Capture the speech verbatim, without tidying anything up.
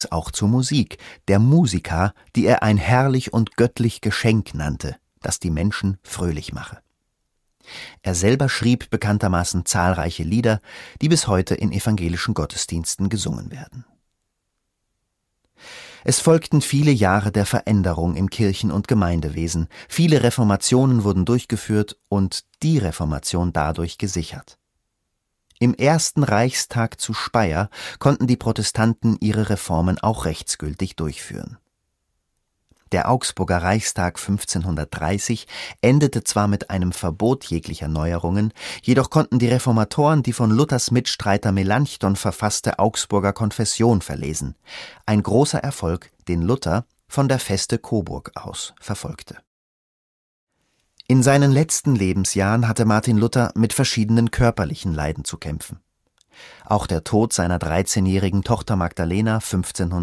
auch zur Musik, der Musica, die er ein herrlich und göttlich Geschenk nannte, das die Menschen fröhlich mache. Er selber schrieb bekanntermaßen zahlreiche Lieder, die bis heute in evangelischen Gottesdiensten gesungen werden. Es folgten viele Jahre der Veränderung im Kirchen- und Gemeindewesen, viele Reformationen wurden durchgeführt und die Reformation dadurch gesichert. Im Ersten Reichstag zu Speyer konnten die Protestanten ihre Reformen auch rechtsgültig durchführen. Der Augsburger Reichstag fünfzehnhundertdreißig endete zwar mit einem Verbot jeglicher Neuerungen, jedoch konnten die Reformatoren die von Luthers Mitstreiter Melanchthon verfasste Augsburger Konfession verlesen, ein großer Erfolg, den Luther von der Feste Coburg aus verfolgte. In seinen letzten Lebensjahren hatte Martin Luther mit verschiedenen körperlichen Leiden zu kämpfen. Auch der Tod seiner dreizehnjährigen Tochter Magdalena fünfzehnhundertachtunddreißig